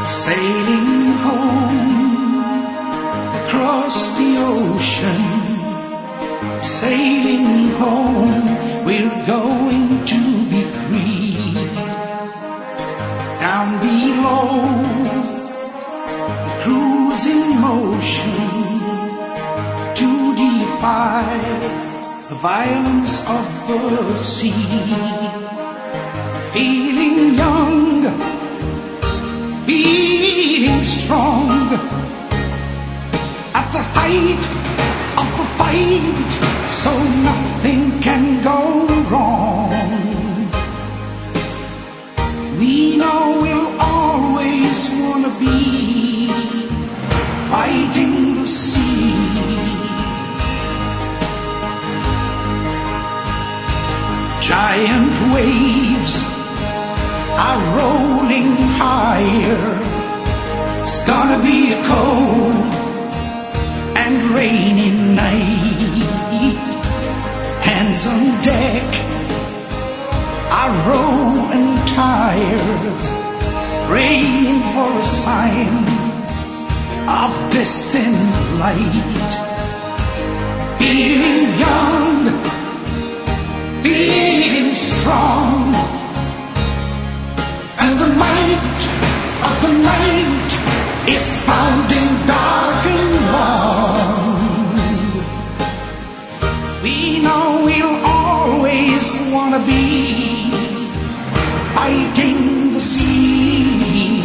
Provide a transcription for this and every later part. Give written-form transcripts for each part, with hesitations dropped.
Sailing home across the ocean, sailing home, we're going to be free. Down below, the cruising motion, to defy the violence of the sea. Feeling young, feeling strong, at the height of the fight, so nothing can go wrong. We know we'll always wanna be fighting the sea. Giant waves are rolling higher. It's gonna be a cold and rainy night. Hands on deck are raw and tired, praying for a sign of distant light. Feeling young, feeling strong, and the might of the night is pounding dark and long. We know we'll always wanna be fighting the sea.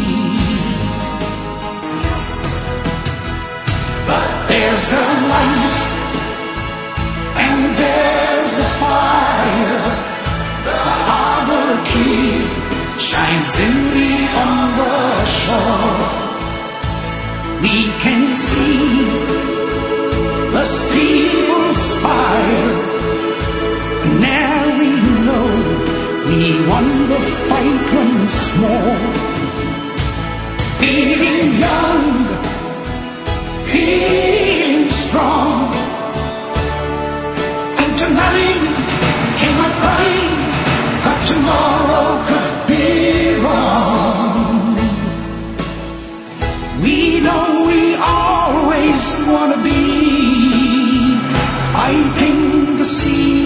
But there's the light and there's the fire. The harbor key shines dimly on the shore. We can see the steel spire, and now we know we won the fight once more. Feeling young, feeling strong, and tonight came a fight, but tomorrow could be wrong. We know we always wanna be fighting the sea.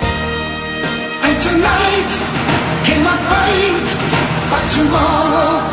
Tonight came a fight, but tomorrow